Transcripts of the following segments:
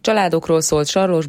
Családokról szólt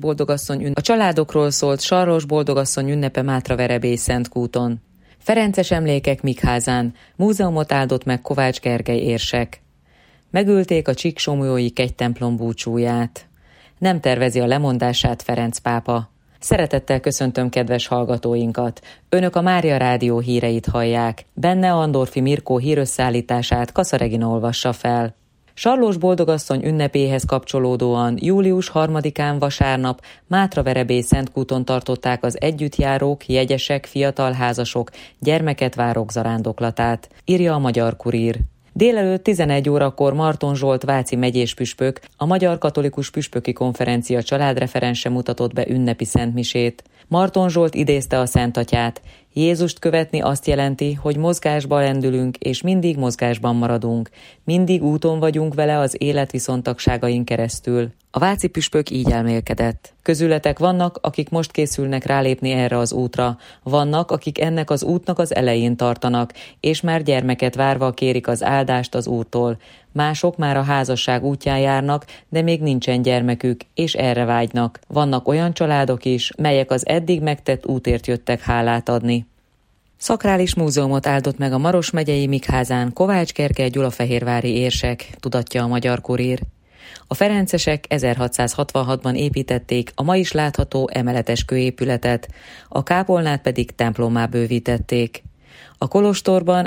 Sarlós Boldogasszony ünnepe Mátraverebély Szentkúton. Ferences emlékek Mikházán, múzeumot áldott meg Kovács Gergely érsek. Megölték a csíksomlyói kegytemplom búcsúját. Nem tervezi a lemondását Ferenc pápa. Szeretettel köszöntöm kedves hallgatóinkat. Önök a Mária Rádió híreit hallják. Benne Andorfi Mirkó hírösszállítását Kassa Regina olvassa fel. Sarlós Boldogasszony ünnepéhez kapcsolódóan július 3-án vasárnap Mátraverebély Szentkúton tartották az együttjárók, jegyesek, fiatal házasok, gyermeket várók zarándoklatát, írja a Magyar Kurír. Délelőtt 11 órakor Marton Zsolt váci megyés püspök, a Magyar Katolikus Püspöki Konferencia családreferense mutatott be ünnepi szentmisét. Marton Zsolt idézte a Szentatyát: Jézust követni azt jelenti, hogy mozgásba lendülünk, és mindig mozgásban maradunk. Mindig úton vagyunk vele az élet viszontagságain keresztül. A váci püspök így elmélkedett. Közületek vannak, akik most készülnek rálépni erre az útra. Vannak, akik ennek az útnak az elején tartanak, és már gyermeket várva kérik az áldást az Úrtól. Mások már a házasság útján járnak, de még nincsen gyermekük, és erre vágynak. Vannak olyan családok is, melyek az eddig megtett útért jöttek hálát adni. Szakrális múzeumot áldott meg a Maros megyei Mikházán Kovács Gergely gyulafehérvári érsek, tudatja a Magyar Kurír. A ferencesek 1666-ban építették a ma is látható emeletes kőépületet, a kápolnát pedig templommá bővítették. A kolostorban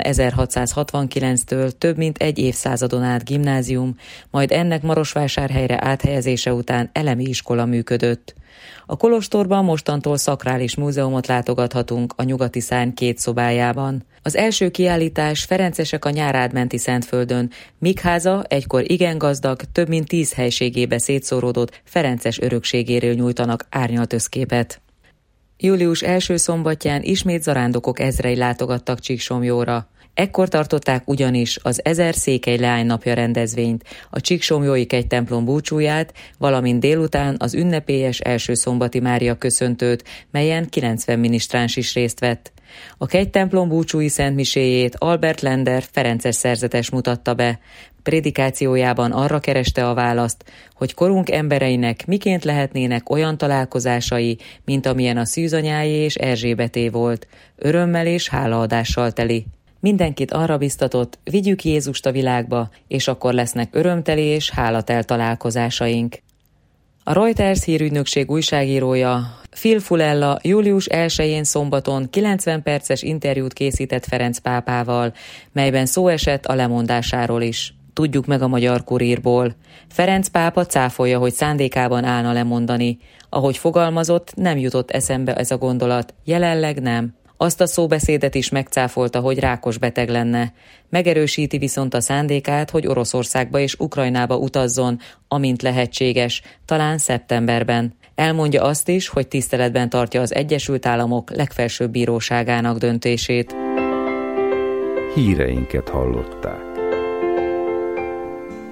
1669-től több mint egy évszázadon át gimnázium, majd ennek Marosvásárhelyre áthelyezése után elemi iskola működött. A kolostorban mostantól szakrális múzeumot látogathatunk a nyugati szárny 2 szobájában. Az első kiállítás Ferencesek a Nyárádmenti Szentföldön, Mikháza egykor igen gazdag, több mint 10 helységébe szétszóródott ferences örökségéről nyújtanak árnyalt összképet. Július első szombatján ismét zarándokok ezrei látogattak Csíksomlyóra. Ekkor tartották ugyanis az 1000 székely leány napja rendezvényt, a csíksomlyói kegytemplom búcsúját, valamint délután az ünnepélyes első szombati Mária köszöntőt, melyen 90 minisztráns is részt vett. A kegytemplom búcsúi szentmiséjét Albert Lender ferences szerzetes mutatta be. Prédikációjában arra kereste a választ, hogy korunk embereinek miként lehetnének olyan találkozásai, mint amilyen a szűzanyáé és Erzsébeté volt, örömmel és hálaadással teli. Mindenkit arra biztatott, vigyük Jézust a világba, és akkor lesznek örömteli és hálatelt találkozásaink. A Reuters hírügynökség újságírója Phil Fulella július 1-én szombaton 90 perces interjút készített Ferenc pápával, melyben szó esett a lemondásáról is. Tudjuk meg a Magyar Kurírból. Ferenc pápa cáfolja, hogy szándékában állna lemondani. Ahogy fogalmazott, nem jutott eszembe ez a gondolat, jelenleg nem. Azt a szóbeszédet is megcáfolta, hogy rákos beteg lenne. Megerősíti viszont a szándékát, hogy Oroszországba és Ukrajnába utazzon, amint lehetséges, talán szeptemberben. Elmondja azt is, hogy tiszteletben tartja az Egyesült Államok legfelsőbb bíróságának döntését. Híreinket hallották.